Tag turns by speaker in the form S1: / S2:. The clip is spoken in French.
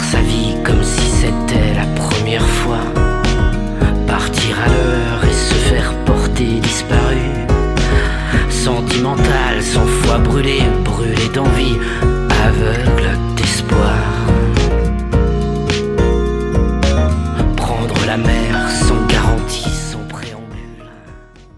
S1: sa vie comme si c'était la première fois.